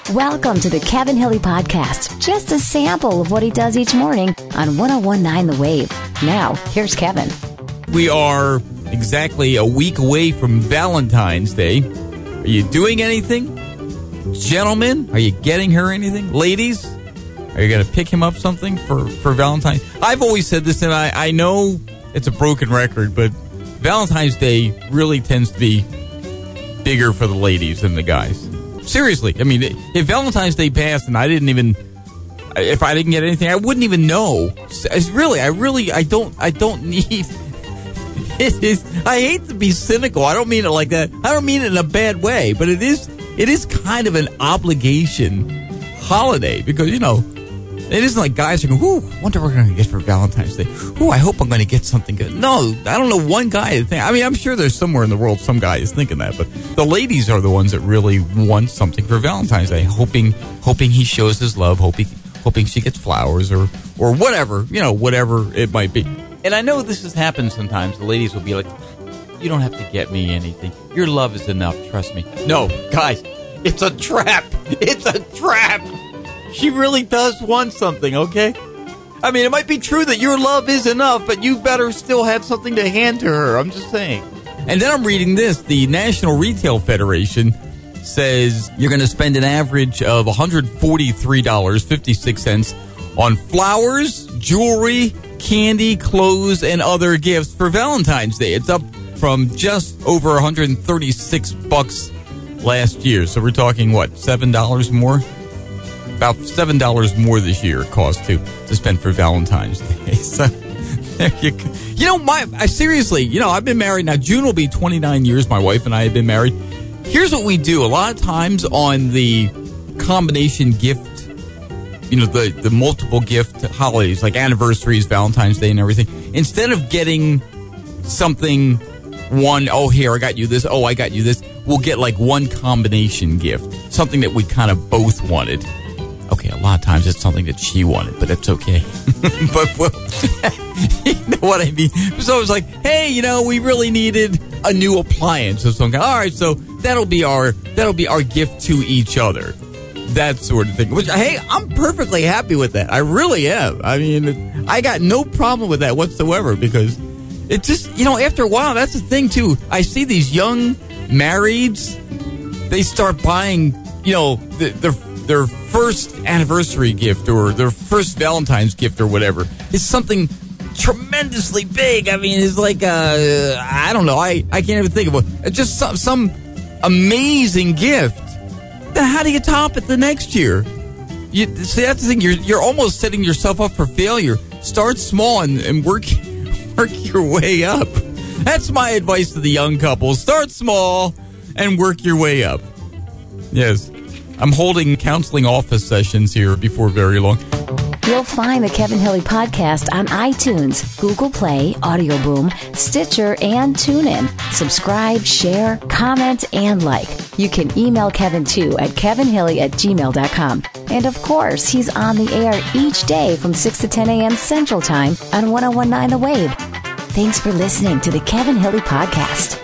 Welcome to the Kevin Hilly Podcast. Just a sample of what he does each morning on 101.9 The Wave. Now, here's Kevin. We are exactly a week away from Valentine's Day. Are you doing anything? Gentlemen, are you getting her anything? Ladies, are you going to pick him up something for Valentine's? I've always said this, and I know it's a broken record, but Valentine's Day really tends to be bigger for the ladies than the guys. Seriously, I mean, if Valentine's Day passed and if I didn't get anything, I wouldn't even know. I don't need. I hate to be cynical. I don't mean it like that. I don't mean it in a bad way, but it is kind of an obligation holiday because, you know, it isn't like guys are going, I wonder what we're going to get for Valentine's Day. I hope I'm going to get something good. No, I don't know one guy. I mean, I'm sure there's somewhere in the world some guy is thinking that, but the ladies are the ones that really want something for Valentine's Day, hoping he shows his love, hoping she gets flowers or whatever, you know, whatever it might be. And I know this has happened sometimes. The ladies will be like, you don't have to get me anything. Your love is enough. Trust me. No, guys, it's a trap. It's a trap. She really does want something, okay? I mean, it might be true that your love is enough, but you better still have something to hand to her. I'm just saying. And then I'm reading this. The National Retail Federation says you're going to spend an average of $143.56 on flowers, jewelry, candy, clothes, and other gifts for Valentine's Day. It's up from just over $136 last year. So we're talking, what, $7 more? About $7 more this year it costs to spend for Valentine's Day. So there you go. You know, seriously, you know, I've been married now. June will be 29 years. My wife and I have been married. Here's what we do. A lot of times on the combination gift, you know, the multiple gift holidays, like anniversaries, Valentine's Day and everything, instead of getting something here, I got you this, I got you this, we'll get like one combination gift, something that we kind of both wanted. Okay, a lot of times it's something that she wanted, but that's okay. But, well, you know what I mean? So I was like, hey, you know, we really needed a new appliance or something. All right, so that'll be our gift to each other. That sort of thing. Which, hey, I'm perfectly happy with that. I really am. I mean, I got no problem with that whatsoever because it just, you know, after a while, that's the thing, too. I see these young marrieds, they start buying, you know, their first anniversary gift or their first Valentine's gift or whatever is something tremendously big. I mean, it's like, I don't know. I can't even think of it. Just some amazing gift. Then how do you top it the next year? See, that's the thing. You're almost setting yourself up for failure. Start small and work your way up. That's my advice to the young couples. Start small and work your way up. Yes. I'm holding counseling office sessions here before very long. You'll find the Kevin Hilly Podcast on iTunes, Google Play, Audio Boom, Stitcher, and TuneIn. Subscribe, share, comment, and like. You can email Kevin, too, at kevinhilly@gmail.com. And, of course, he's on the air each day from 6 to 10 a.m. Central Time on 101.9 The Wave. Thanks for listening to the Kevin Hilly Podcast.